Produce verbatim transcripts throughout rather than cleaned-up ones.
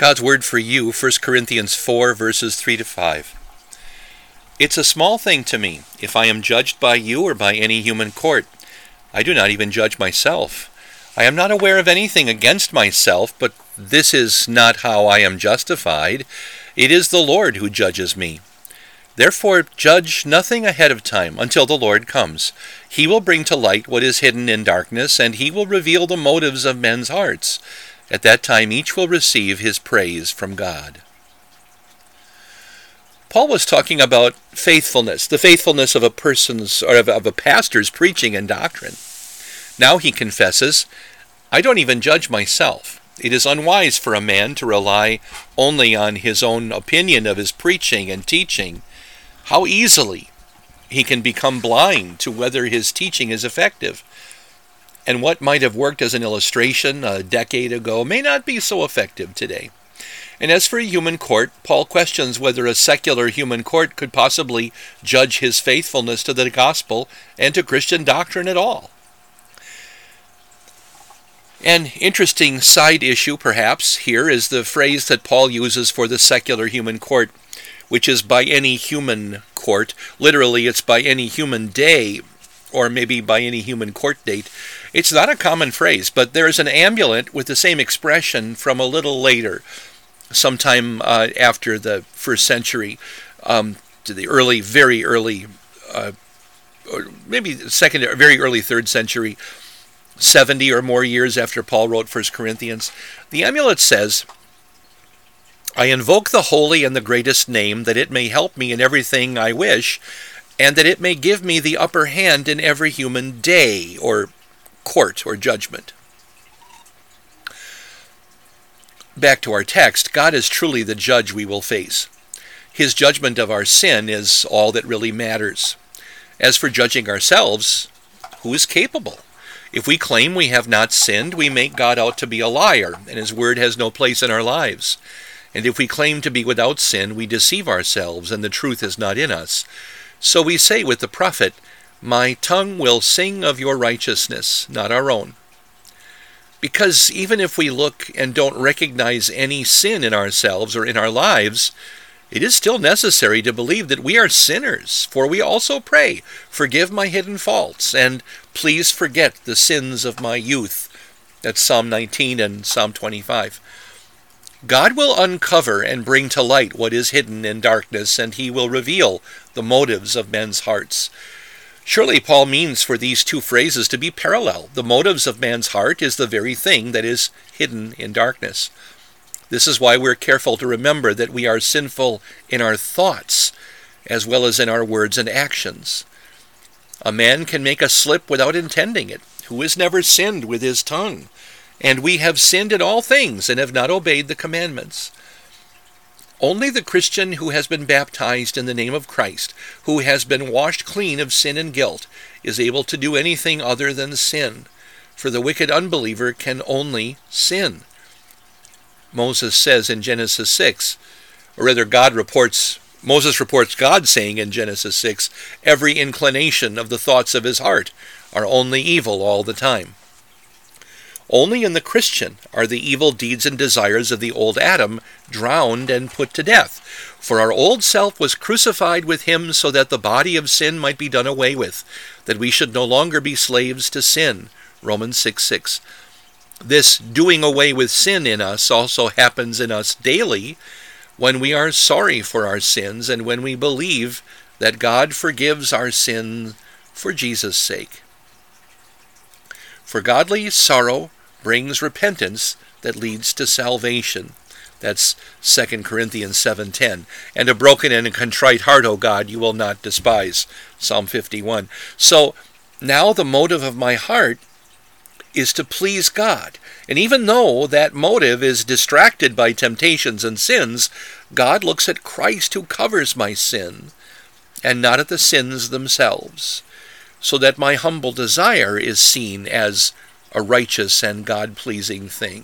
God's word for you, First Corinthians four, verses three to five. It's a small thing to me if I am judged by you or by any human court. I do not even judge myself. I am not aware of anything against myself, but this is not how I am justified. It is the Lord who judges me. Therefore judge nothing ahead of time until the Lord comes. He will bring to light what is hidden in darkness, and he will reveal the motives of men's hearts. At that time each will receive his praise from God. Paul was talking about faithfulness, the faithfulness of a person's or of, of a pastor's preaching and doctrine. Now he confesses, I don't even judge myself. It is unwise for a man to rely only on his own opinion of his preaching and teaching. How easily he can become blind to whether his teaching is effective. And what might have worked as an illustration a decade ago may not be so effective today. And as for a human court, Paul questions whether a secular human court could possibly judge his faithfulness to the gospel and to Christian doctrine at all. An interesting side issue, perhaps, here is the phrase that Paul uses for the secular human court, which is by any human court. Literally, it's by any human day, or maybe by any human court date. It's not a common phrase, but there is an ambulant with the same expression from a little later, sometime uh, after the first century, um, to the early, very early, uh, or maybe second, very early third century, seventy or more years after Paul wrote First Corinthians. The amulet says, I invoke the holy and the greatest name, that it may help me in everything I wish, and that it may give me the upper hand in every human day, or court, or judgment. Back to our text, God is truly the judge we will face. His judgment of our sin is all that really matters. As for judging ourselves, who is capable? If we claim we have not sinned, we make God out to be a liar, and his word has no place in our lives. And if we claim to be without sin, we deceive ourselves, and the truth is not in us. So we say with the prophet, my tongue will sing of your righteousness, not our own. Because even if we look and don't recognize any sin in ourselves or in our lives, it is still necessary to believe that we are sinners, for we also pray, forgive my hidden faults, and please forget the sins of my youth. That's Psalm nineteen and Psalm twenty-five. God will uncover and bring to light what is hidden in darkness, and he will reveal the motives of men's hearts. Surely Paul means for these two phrases to be parallel. The motives of man's heart is the very thing that is hidden in darkness. This is why we're careful to remember that we are sinful in our thoughts, as well as in our words and actions. A man can make a slip without intending it, who has never sinned with his tongue. And we have sinned in all things and have not obeyed the commandments. Only the Christian who has been baptized in the name of Christ, who has been washed clean of sin and guilt, is able to do anything other than sin. For the wicked unbeliever can only sin. Moses says in Genesis six, or rather God reports, Moses reports God saying in Genesis six, every inclination of the thoughts of his heart are only evil all the time. Only in the Christian are the evil deeds and desires of the old Adam drowned and put to death. For our old self was crucified with him so that the body of sin might be done away with, that we should no longer be slaves to sin. Romans six six. This doing away with sin in us also happens in us daily when we are sorry for our sins and when we believe that God forgives our sin for Jesus' sake. For godly sorrow brings repentance that leads to salvation. That's Second Corinthians seven ten. And a broken and a contrite heart, O God, you will not despise. Psalm fifty-one. So now the motive of my heart is to please God. And even though that motive is distracted by temptations and sins, God looks at Christ who covers my sin and not at the sins themselves, so that my humble desire is seen as a righteous and God-pleasing thing.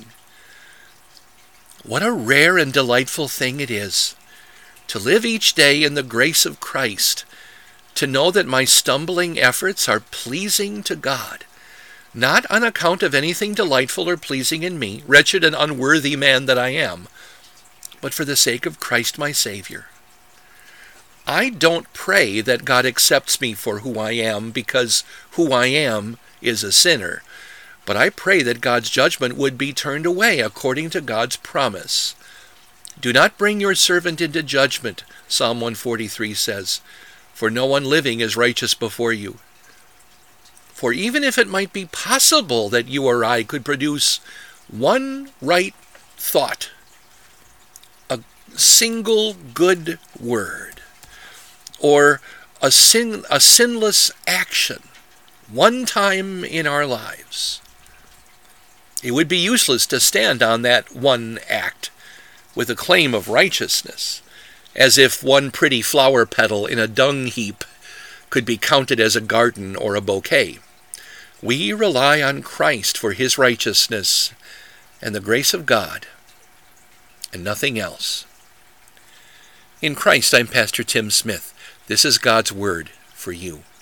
What a rare and delightful thing it is to live each day in the grace of Christ, to know that my stumbling efforts are pleasing to God, not on account of anything delightful or pleasing in me, wretched and unworthy man that I am, but for the sake of Christ my Savior. I don't pray that God accepts me for who I am, because who I am is a sinner. But I pray that God's judgment would be turned away according to God's promise. Do not bring your servant into judgment, Psalm one forty-three says, for no one living is righteous before you. For even if it might be possible that you or I could produce one right thought, a single good word, or a sin, a sinless action, one time in our lives, it would be useless to stand on that one act with a claim of righteousness, as if one pretty flower petal in a dung heap could be counted as a garden or a bouquet. We rely on Christ for his righteousness and the grace of God, and nothing else. In Christ, I'm Pastor Tim Smith. This is God's Word for you.